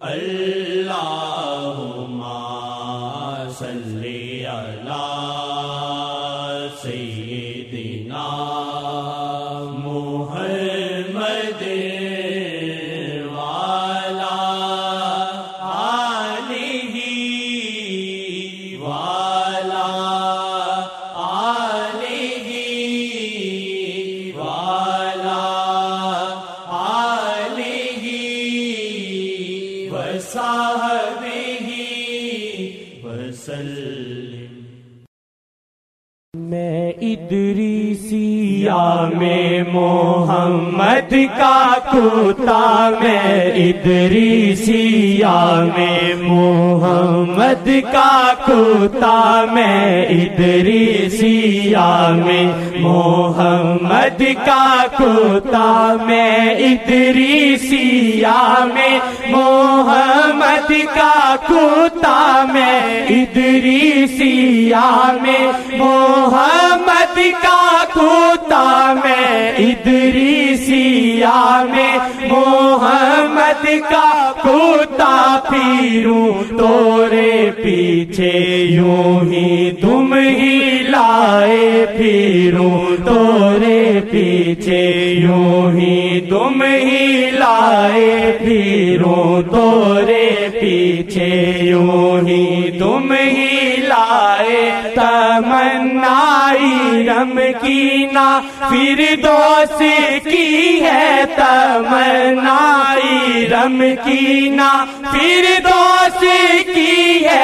اللہم صلی علی سیدنا محمد وعلی آلہ وعلی آلہ وعلی آلہ وصحبہ وسلم۔ میں ادریسیہ میں محمد کا کتا، میں ادریسیہ میں محمد کا کتا، میں ادریسیہ میں محمد کا کتا، میں ادریسیہ میں محمد کا کتا، میں ادریسیہ میں محمد کا کتا، میں ادریسیہ میں محمد کا کتا، پھروں تورے پیچھے یوں ہی تم ہی لائے، پھروں تورے پیچھے یوں ہی تم ہی لائے، پھروں تورے پیچھے یوں ہی تم ہی لائے، تمنائی رم کی نا فردوس کی ہے، تمنائی رم کی نا فردوس کی ہے،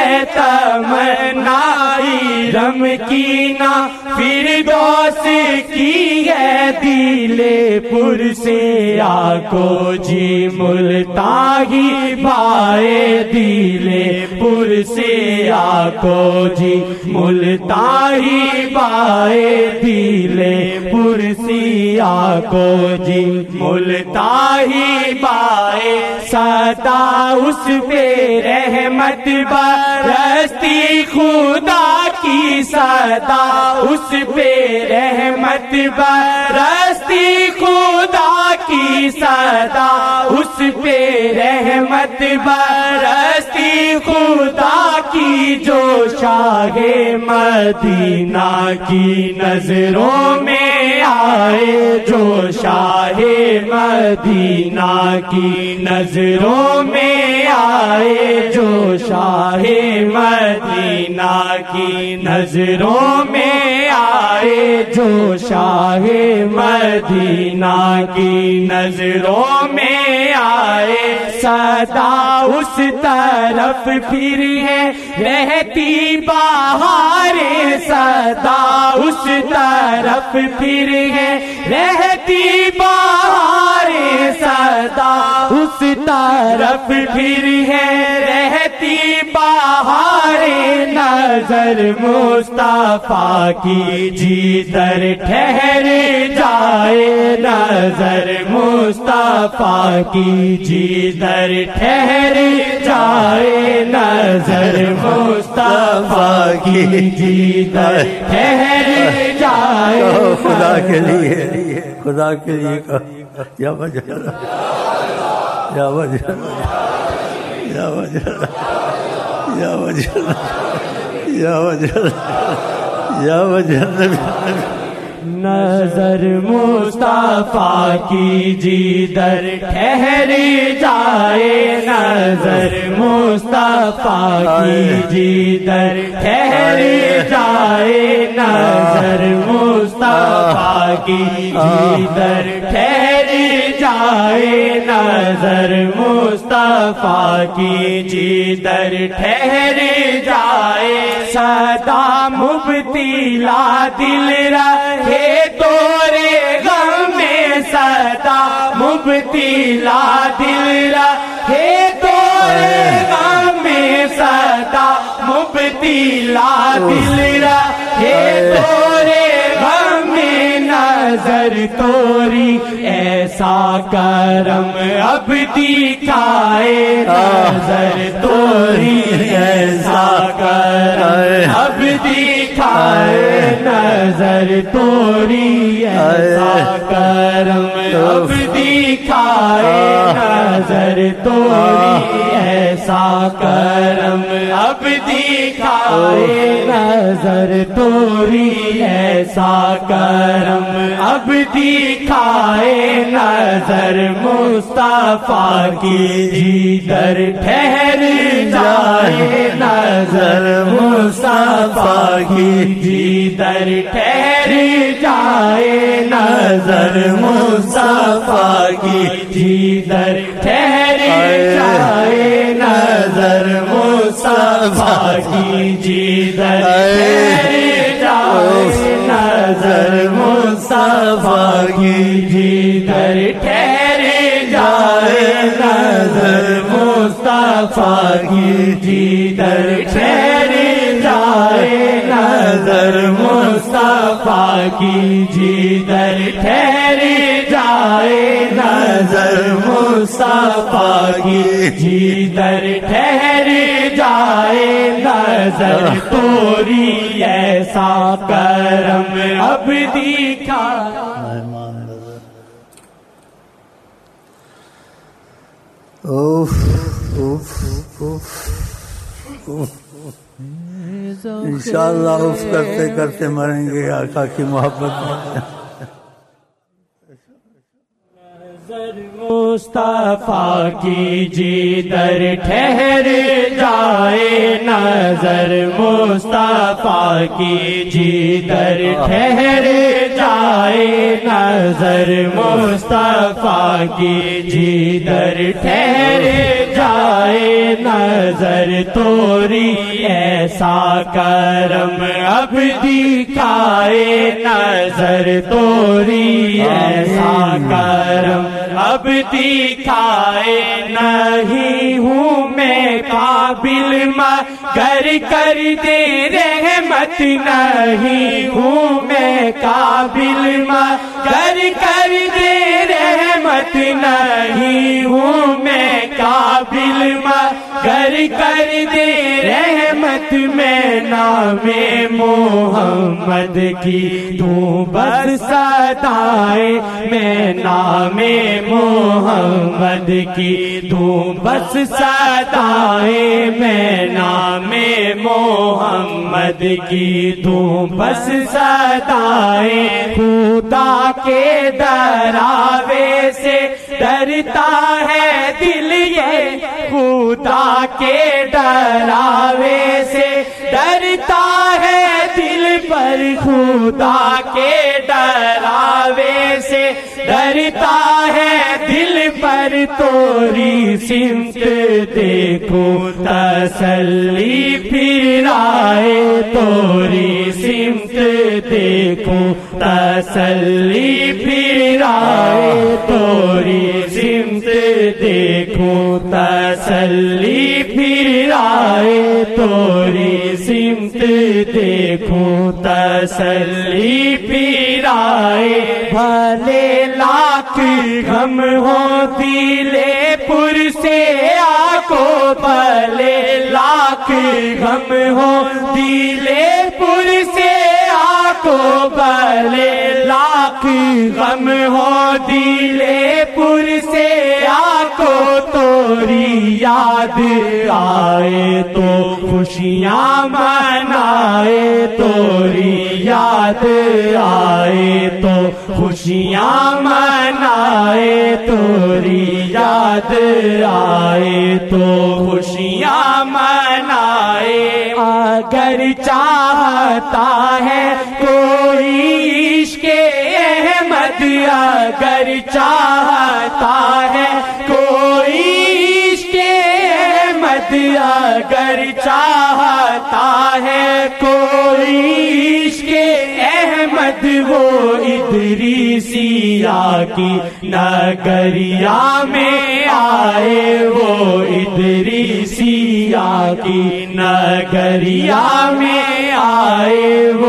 تمنائی رم کی نا فردوس کی ہے، دل پر سے آکو جی ملتائی بھائے، دل پر سے آکو جی ملتائی بھائے، دل پر سے آکو جی ملتائی بھائے، صدا اس پہ رحمت برستی خدا کی، صدا اس پہ رحمت برستی خدا کی، صدا اس پہ رحمت برستی خدا کی، جو شاہ مدینہ کی نظروں میں آئے، جو شاہ مدینہ کی نظروں میں آئے، جو شاہ مدینہ کی نظروں میں آئے، جو شاہ مدینہ کی نظروں میں آئے، صدا اس طرف پھر ہے رہتی بہاریں، صدا اس طرف پھر ہے رہتی بہاریں، صدا اس طرف پھر ہے رہتی بہاریں، نظر مصطفیٰ کی جدھر ٹھہر جائے، نظر مصطفیٰ کی جدھر ٹھہر جائے، نظر مصطفیٰ کی جدھر ٹھہر جائے، خدا کے لیے، خدا کے لیے یا وجہ یا وجہ یا وجہ یا وجہ یا وجہ یا وجہ نظر مصطفیٰ کی جدھر ٹھہر جائے، نظر مصطفیٰ کی جدھر ٹھہر جائے، نظر مصطفیٰ کی جدھر ٹھہر جائے، نظر مصطفیٰ کی جدھر ٹھہر جائے، صدا مبتلا دل رہے تورے غم میں، صدا مبتلا دل رہے تورے غم میں، صدا مبتلا دل رہے تورے غم میں، نظر توری ایسا کرم اب دکھائے، نظر توری ایسا کرم اب دکھائے، نظر توری ایسا کرم اب دکھائے، نظر توری ایسا کرم اب دکھائے نظر توری ایسا کرم اب دکھائے نظر مصطفیٰ کی جدھر ٹھہر جائے نظر مصطفیٰ کی جدھر ٹھہر جائے نظر مصطفیٰ کی جدھر ٹھہر جائے نظر مصطفیٰ کی جدھر ٹھہر جائے نظر مصطفیٰ کی جدھر ٹھہر جائے نظر مصطفیٰ کی جدھر ٹھہر جائے نظر مصطفیٰ کی جدھر ٹھہر جائے نظر مصطفیٰ کی جدھر ٹھہر جائے نظر توری ایسا کرم اب دکھا انشاءاللہ اف کرتے کرتے مریں گے آقا کی محبت میں نظر مصطفیٰ کی جدھر ٹھہر جائے نظر مصطفیٰ کی جدھر ٹھہر جائے نظر مصطفیٰ کی جدھر ٹھہر جائے نظر توری ایسا کرم اب دکھائے نظر توری ایسا کرم اب دکھائے نہیں ہوں میں قابل مگر کر دے رحمت نہیں ہوں میں قابل مگر کر دے رحمت نہیں ہوں میں قابل مگر کر دے رحمت میں نام محمد کی تو بس صدائیں میں نام محمد کی تو بس صدائیں میں نام محمد کی تو بس صدائیں خدا کے دراوے سے ڈرتا ہے دل یہ خدا کے ڈراوے سے ڈرتا ہے دل پر خدا کے ڈراوے سے ڈرتا ہے دل پر توری سمت دیکھو تسلی پھر آئے توری سمت دیکھو تسلی پھر آئے توری سمت دیکھو تسلی پھر آئے توری سمت دیکھو تسلی پھر آئے بھلے لاکھ غم ہو دلے پر سے آکو بھلے لاکھ غم ہو دلے پر سے آکو بھلے لاکھ غم ہو دلے پر سے آکو توری یاد آئے تو خوشیاں منائے توری یاد آئے تو خوشیاں منائے توری یاد آئے تو خوشیاں منائے اگر چاہتا ہے کوئی عشق احمد اگر چاہتا ہے کوئی عشق احمد اگر چاہتا ہے کوئی عشق احمد وہ ادریسیہ کی نگریا میں آئے وہ ادریسیہ کی نگریا میں آئے وہ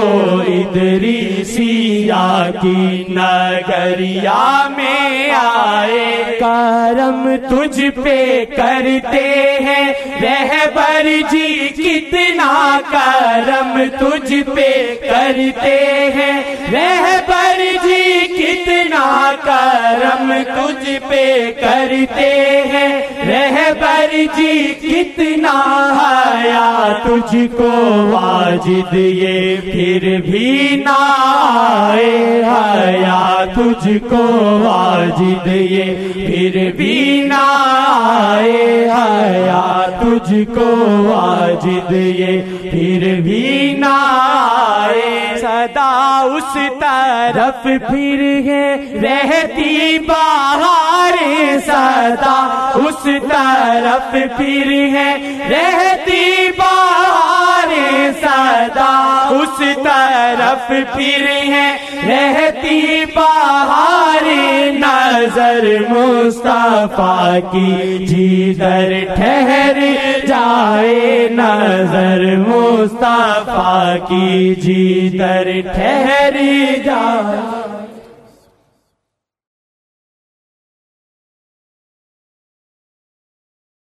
ادریسیہ کی نگریا میں آئے کرم تجھ پہ کرتے ہیں رہبر جی کتنا کرم تجھ پہ کرتے ہیں رہبر جی کتنا کرم تجھ پہ کرتے ہیں رہبر جی کتنا حیا تجھ کو واجد یہ پھر بھی نہ آئے حیا تجھ کو واجد یہ پھر بھی نہ آئے حیا تجھ کو واجد یہ پھر بھی نہ آئے صدا اس طرف پھر ہے رہتی بہار صدا اس طرف پھر ہے رہتی بہار صدا اس طرف پھر ہے رہتی بہار نظر مصطفیٰ کی جدھر ٹھہر جائے نظر مصطفیٰ کی جدھر ٹھہر جائے